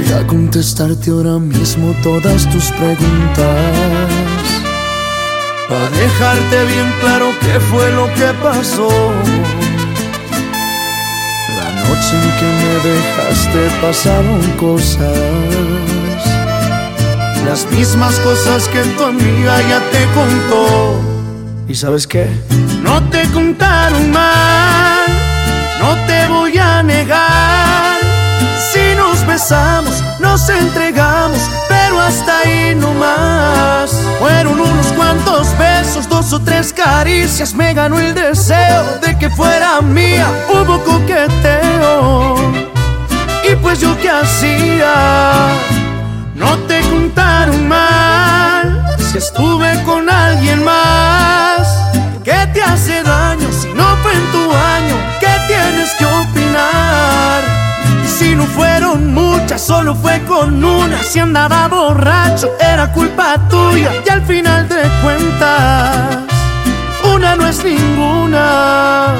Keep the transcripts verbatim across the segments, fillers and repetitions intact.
a contestarte ahora mismo todas tus preguntas, para dejarte bien claro qué fue lo que pasó. La noche en que me dejaste pasaron cosas, las mismas cosas que tu amiga ya te contó. ¿Y sabes qué? No te contaron mal, no te voy a negar. Si nos besamos, nos entregamos, pero hasta ahí no más. Fueron unos cuantos besos, dos o tres caricias. Me ganó el deseo de que fuera mía. Hubo coqueteo, y pues yo qué hacía. No te contaron mal si estuve con alguien más. ¿Qué te hace daño si no fue en tu año? ¿Qué tienes que opinar? Si no fueron muchas, solo fue con una. Si andaba borracho, era culpa tuya. Y al final de cuentas, una no es ninguna.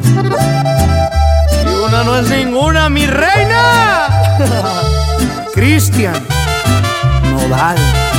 Y una no es ninguna, mi reina. Cristian Nodal.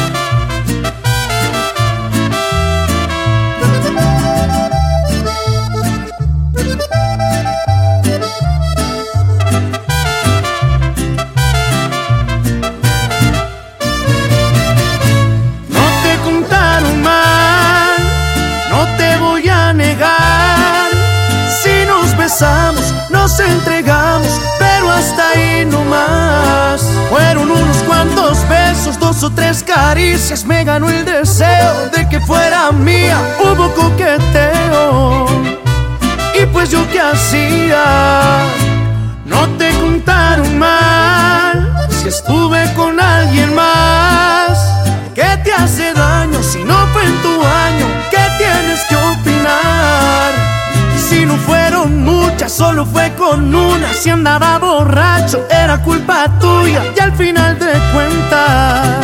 Nos entregamos, pero hasta ahí no más. Fueron unos cuantos besos, dos o tres caricias. Me ganó el deseo de que fuera mía. Hubo coqueteo, y pues yo qué hacía. No te contaron mal si estuve con alguien más. ¿Qué te hace daño si no fue en tu año? ¿Qué tienes que opinar? Si no fueron muchas, solo fue con una. Si andaba borracho, era culpa tuya. Y al final de cuentas,